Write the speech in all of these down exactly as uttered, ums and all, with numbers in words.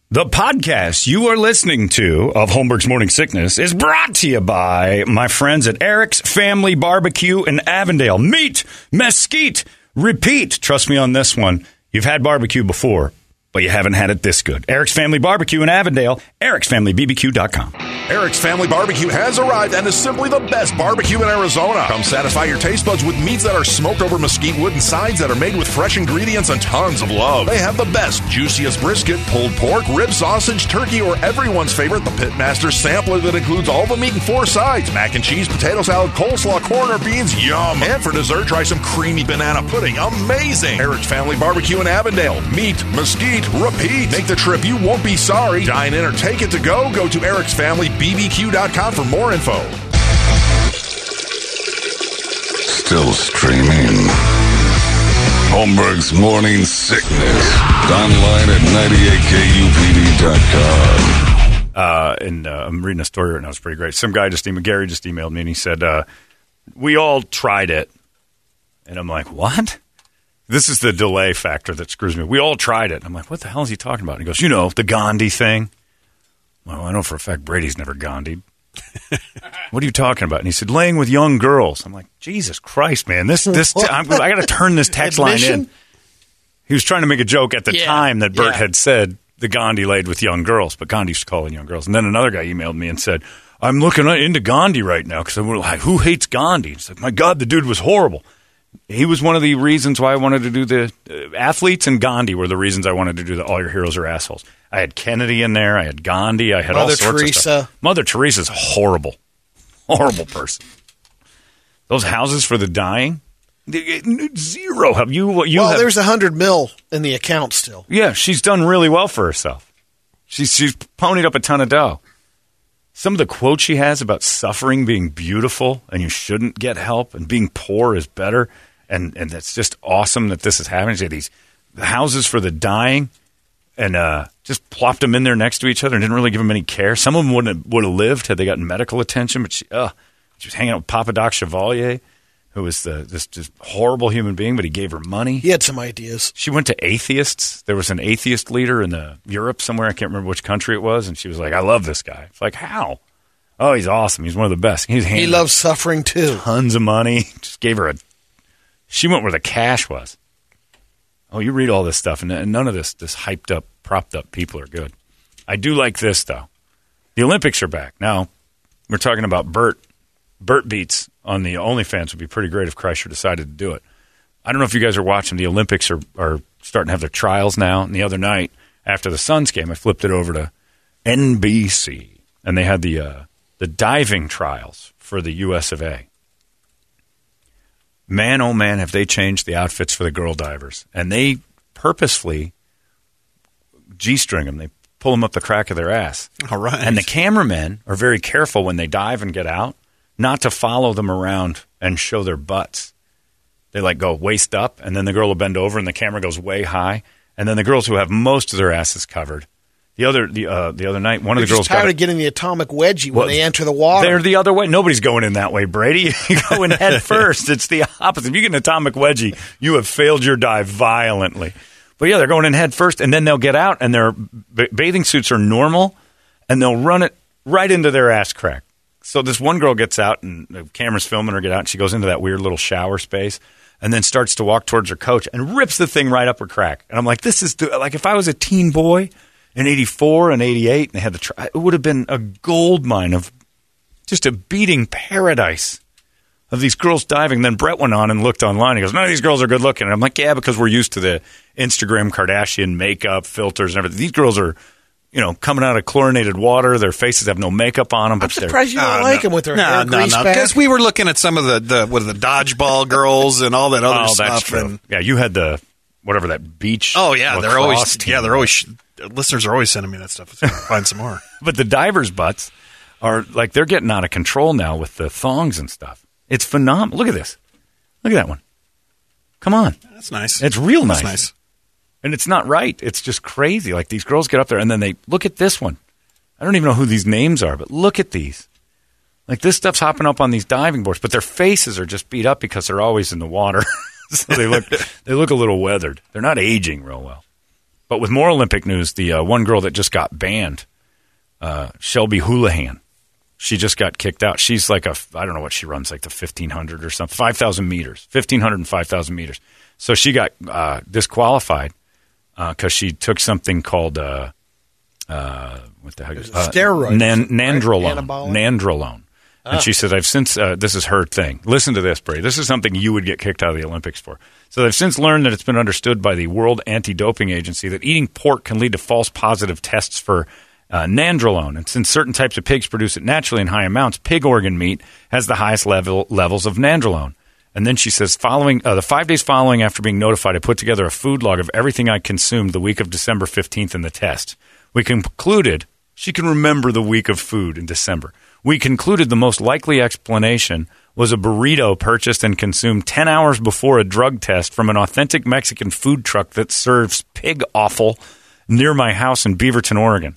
The podcast you are listening to of Holmberg's Morning Sickness is brought to you by my friends at Eric's Family Barbecue in Avondale. Meet, mesquite, repeat. Trust me on this one. You've had barbecue before, but you haven't had it this good. Eric's Family Barbecue in Avondale, erics family b b q dot com. Eric's Family Barbecue has arrived and is simply the best barbecue in Arizona. Come satisfy your taste buds with meats that are smoked over mesquite wood and sides that are made with fresh ingredients and tons of love. They have the best, juiciest brisket, pulled pork, rib sausage, turkey, or everyone's favorite, the Pitmaster sampler that includes all the meat and four sides. Mac and cheese, potato salad, coleslaw, corn, or beans, yum. And for dessert, try some creamy banana pudding, amazing. Eric's Family Barbecue in Avondale. Meat, mesquite, repeat. Make the trip, you won't be sorry. Dine in or take it to go. Go to Eric's Family B B Q dot com for more info. Still streaming. Holmberg's Morning Sickness. Online at ninety-eight K U P D dot com. Uh, and uh, I'm reading a story right now. It's pretty great. Some guy just emailed, Gary just emailed me, and he said, uh, we all tried it. And I'm like, what? This is the delay factor that screws me. We all tried it. I'm like, what the hell is he talking about? And he goes, you know, the Gandhi thing. Well, I know for a fact Brady's never Gandhi'd. What are you talking about? And he said, laying with young girls. I'm like, Jesus Christ, man. This, this, t- I'm, I got to turn this text line in. He was trying to make a joke at the yeah. time that Bert yeah. had said the Gandhi laid with young girls, but Gandhi used to call in young girls. And then another guy emailed me and said, I'm looking into Gandhi right now because I'm like, who hates Gandhi? It's like, my God, the dude was horrible. He was one of the reasons why I wanted to do the uh, athletes, and Gandhi were the reasons I wanted to do the All Your Heroes Are Assholes. I had Kennedy in there. I had Gandhi. I had Mother all sorts Teresa. of stuff. Mother Teresa's horrible. Horrible person. Those houses for the dying, zero. Have you? you well, have, there's a hundred mil in the account still. Yeah, she's done really well for herself. She's, she's ponied up a ton of dough. Some of the quotes she has about suffering being beautiful and you shouldn't get help and being poor is better. And and that's just awesome that this is happening. She had these houses for the dying and uh, just plopped them in there next to each other and didn't really give them any care. Some of them wouldn't have, would have lived had they gotten medical attention, but she, uh, she was hanging out with Papa Doc Chevalier, who was the, this just horrible human being, but he gave her money. He had some ideas. She went to atheists. There was an atheist leader in the Europe somewhere. I can't remember which country it was. And she was like, I love this guy. It's like, how? Oh, he's awesome. He's one of the best. He's he loves suffering, too. Tons of money. Just gave her a... She went where the cash was. Oh, you read all this stuff, and none of this, this hyped up, propped up people are good. I do like this, though. The Olympics are back. Now, we're talking about Bert. Bert beats on the OnlyFans would be pretty great if Kreischer decided to do it. I don't know if you guys are watching. The Olympics are, are starting to have their trials now. And the other night, after the Suns game, I flipped it over to N B C, and they had the uh, the diving trials for the U S of A. Man, oh man, have they changed the outfits for the girl divers. And they purposefully G-string them. They pull them up the crack of their ass. All right. And the cameramen are very careful when they dive and get out not to follow them around and show their butts. They like go waist up, and then the girl will bend over, and the camera goes way high. And then the girls who have most of their asses covered. The other the uh, the other night, one They're of the girls just tired got of getting the atomic wedgie well, when they enter the water. They're the other way. Nobody's going in that way, Brady. You go in head first. It's the opposite. If you get an atomic wedgie, you have failed your dive violently. But yeah, they're going in head first, and then they'll get out, and their b- bathing suits are normal, and they'll run it right into their ass crack. So this one girl gets out, and the camera's filming her get out, and she goes into that weird little shower space, and then starts to walk towards her coach and rips the thing right up her crack. And I'm like, this is the, like if I was a teen boy in eighty-four and eighty-eight, and they had the try, it would have been a gold mine of just a beating paradise of these girls diving. Then Brett went on and looked online. He goes, none of these girls are good looking. And I'm like, yeah, because we're used to the Instagram Kardashian makeup, filters, and everything. These girls are, you know, coming out of chlorinated water. Their faces have no makeup on them. I'm but surprised you don't no, like no. them with their no, hair no, greased no, back. because we were looking at some of the, the what are the dodgeball girls and all that other oh, stuff. That's true. And, yeah, you had the whatever that beach. oh yeah, they're always team. yeah they're always listeners are always sending me that stuff. Let's find some more. But the divers' butts are like they're getting out of control now with the thongs and stuff. It's phenomenal. Look at this. Look at that one. Come on. That's nice. It's real nice. That's nice. And it's not right. It's just crazy. Like these girls get up there and then they look at this one. I don't even know who these names are, but look at these. Like this stuff's hopping up on these diving boards, but their faces are just beat up because they're always in the water. So they look they look a little weathered. They're not aging real well. But with more Olympic news, the uh, one girl that just got banned, uh, Shelby Houlihan, she just got kicked out. She's like a, I don't know what she runs, like the fifteen hundred or something, five thousand meters, fifteen hundred and five thousand meters. So she got uh, disqualified because uh, she took something called, uh, uh, what the heck? Uh, steroid. Nan- nandrolone. Right? Anabolic? Nandrolone. Oh. And she said, I've since, uh, this is her thing. Listen to this, Brady. This is something you would get kicked out of the Olympics for. So they've since learned that it's been understood by the World Anti-Doping Agency that eating pork can lead to false positive tests for uh, nandrolone. And since certain types of pigs produce it naturally in high amounts, pig organ meat has the highest level levels of nandrolone. And then she says, following uh, the five days following after being notified, I put together a food log of everything I consumed the week of December fifteenth in the test. We concluded, she can remember the week of food in December. We concluded the most likely explanation was a burrito purchased and consumed ten hours before a drug test from an authentic Mexican food truck that serves pig offal near my house in Beaverton, Oregon.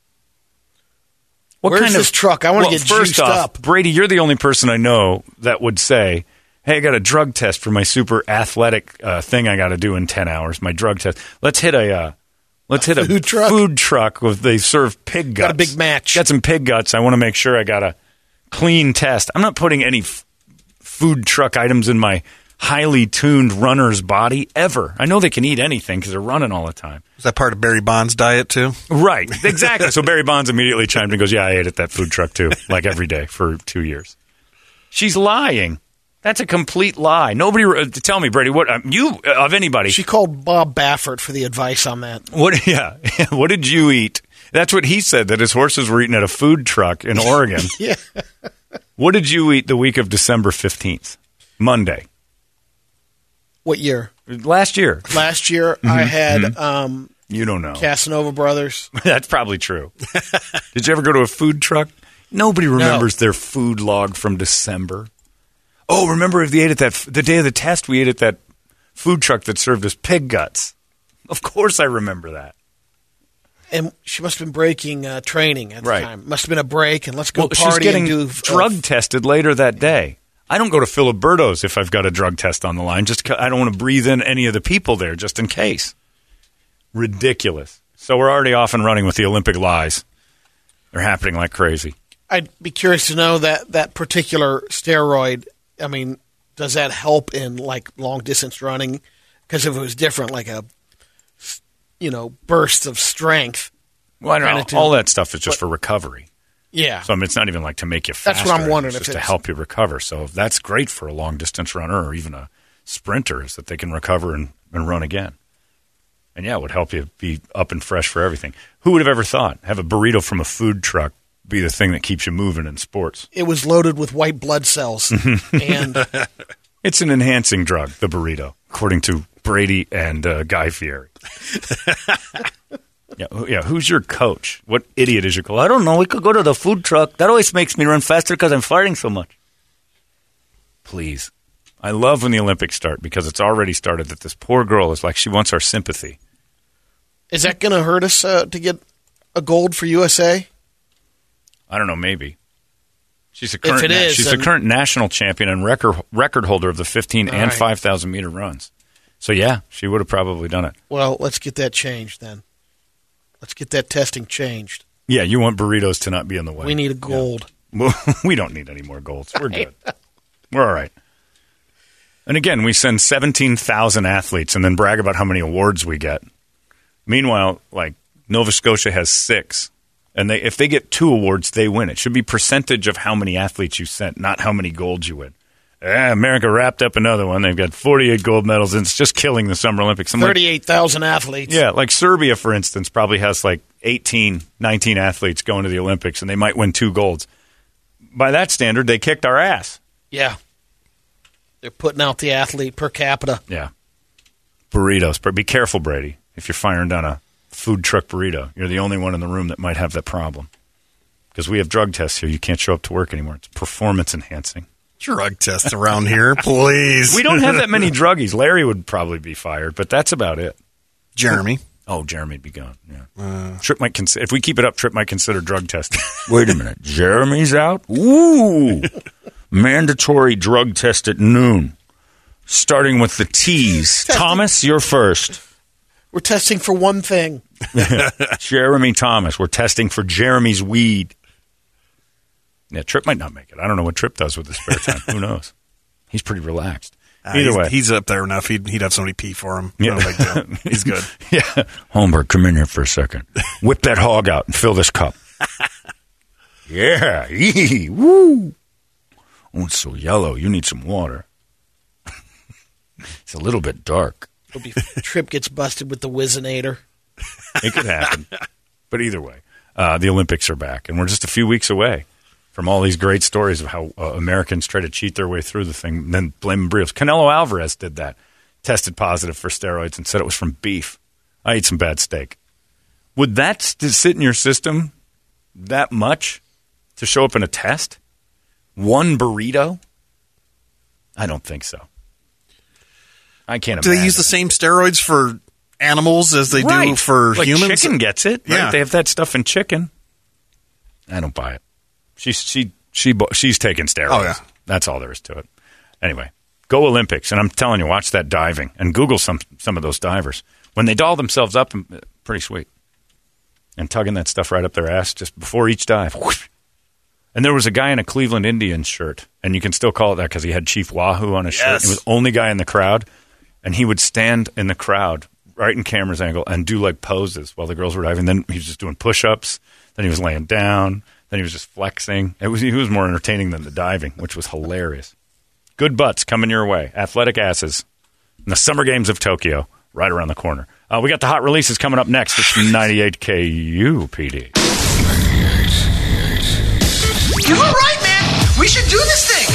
What Where's kind this of truck? I want to well, get first juiced off, up. Brady, you're the only person I know that would say, hey, I got a drug test for my super athletic uh, thing I got to do in ten hours, my drug test. Let's hit a... Uh, Let's a hit a food truck? food truck with they serve pig guts. Got a big match. Got some pig guts. I want to make sure I got a clean test. I'm not putting any f- food truck items in my highly tuned runner's body ever. I know they can eat anything because they're running all the time. Is that part of Barry Bonds' diet too? Right, exactly. So Barry Bonds immediately chimed in and goes, yeah, I ate at that food truck too, like every day for two years. She's lying. That's a complete lie. Nobody, uh, tell me, Brady, what um, you uh, of anybody? She called Bob Baffert for the advice on that. What? Yeah. What did you eat? That's what he said, that his horses were eating at a food truck in Oregon. Yeah. What did you eat the week of December fifteenth? Monday. What year? Last year. Last year, I had um, You don't know. Casanova Brothers. That's probably true. Did you ever go to a food truck? Nobody remembers their food log from December. Oh, remember if they ate at that the day of the test? We ate at that food truck that served us pig guts. Of course, I remember that. And she must have been breaking uh, training at the Right. time. Must have been a break, and let's go Well, party she's getting and do drug uh, tested later that day. I don't go to Filiberto's if I've got a drug test on the line. Just 'cause I don't want to breathe in any of the people there, just in case. Ridiculous. So we're already off and running with the Olympic lies. They're happening like crazy. I'd be curious to know that that particular steroid. I mean, does that help in like long distance running? Because if it was different, like a you know burst of strength. Well, I don't know. Kinda All to- that stuff is just for recovery. Yeah. So I mean, it's not even like to make you faster. That's what I'm wondering It's if just to it's- help you recover. So that's great for a long distance runner or even a sprinter, is that they can recover and, and run again. And yeah, it would help you be up and fresh for everything. Who would have ever thought have a burrito from a food truck be the thing that keeps you moving in sports? It was loaded with white blood cells, and It's an enhancing drug, the burrito, according to Brady and uh, Guy Fieri. yeah, who- yeah. Who's your coach? What idiot is your coach? I don't know. We could go to the food truck. That always makes me run faster because I'm farting so much. Please. I love when the Olympics start because it's already started that this poor girl is like she wants our sympathy. is that going to hurt us uh, to get a gold for U S A? I don't know, maybe. She's a current it is, she's a then- current national champion and record record holder of the fifteen All and right. five thousand meter runs. So yeah, she would have probably done it. Well, let's get that changed then. Let's get that testing changed. Yeah, you want burritos to not be in the way. We need a gold. Well, we don't need any more golds. We're good. We're all right. And again, we send seventeen thousand athletes and then brag about how many awards we get. Meanwhile, like Nova Scotia has six. And they, if they get two awards, they win. It should be percentage of how many athletes you sent, not how many golds you win. Eh, America wrapped up another one. They've got forty-eight gold medals, and it's just killing the Summer Olympics. I'm like, Thirty-eight thousand athletes. yeah, like Serbia, for instance, probably has like eighteen, nineteen athletes going to the Olympics, and they might win two golds. By that standard, they kicked our ass. Yeah. They're putting out the athlete per capita. Yeah. Burritos. But be careful, Brady, if you're firing down a food truck burrito. You're the only one in the room that might have that problem. Because we have drug tests here. You can't show up to work anymore. It's performance enhancing. Drug tests around here, please. We don't have that many druggies. Larry would probably be fired, but that's about it. Jeremy. Oh, Jeremy'd be gone. Yeah. Uh, Trip might consider, if we keep it up, Trip might consider drug testing. Wait a minute. Jeremy's out? Ooh. Mandatory drug test at noon. Starting with the T's. Thomas, you're first. We're testing for one thing. Jeremy Thomas. We're testing for Jeremy's weed. Yeah, Tripp might not make it. I don't know what Tripp does with his spare time. Who knows? He's pretty relaxed. Uh, Either he's, way. he's up there enough. He'd, he'd have somebody pee for him. Yeah. No big deal. He's good. Yeah. Holmberg, come in here for a second. Whip that hog out and fill this cup. Yeah. Yee, woo. Oh, it's so yellow. You need some water. It's a little bit dark. It'll be Tripp gets busted with the Whizzinator. It could happen. But either way, uh, the Olympics are back, and we're just a few weeks away from all these great stories of how uh, Americans try to cheat their way through the thing and then blame Brios. Canelo Alvarez did that, tested positive for steroids and said it was from beef. I ate some bad steak. Would that st- sit in your system that much to show up in a test? One burrito? I don't think so. I can't Do imagine. they use the same steroids for animals as they right. do for like humans? Chicken gets it. Right? Yeah. They have that stuff in chicken. I don't buy it. She's she she she's taking steroids. Oh, yeah. That's all there is to it. Anyway, go Olympics, and I'm telling you, watch that diving and Google some some of those divers when they doll themselves up. Pretty sweet, and tugging that stuff right up their ass just before each dive. Whoosh. And there was a guy in a Cleveland Indians shirt, and you can still call it that because he had Chief Wahoo on his Yes. shirt. He was the only guy in the crowd, and he would stand in the crowd right in camera's angle and do like poses while the girls were diving. Then he was just doing push-ups. Then he was laying down. Then he was just flexing. It was he was more entertaining than the diving, which was hilarious. Good butts coming your way. Athletic asses. And the Summer Games of Tokyo right around the corner. Uh, we got the hot releases coming up next. It's ninety-eight K U P D. You were right, man. We should do this thing.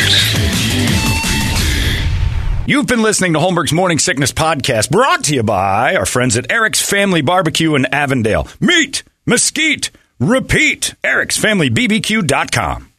You've been listening to Holmberg's Morning Sickness Podcast, brought to you by our friends at Eric's Family Barbecue in Avondale. Meet, mesquite, repeat. Eric's Family B B Q dot com.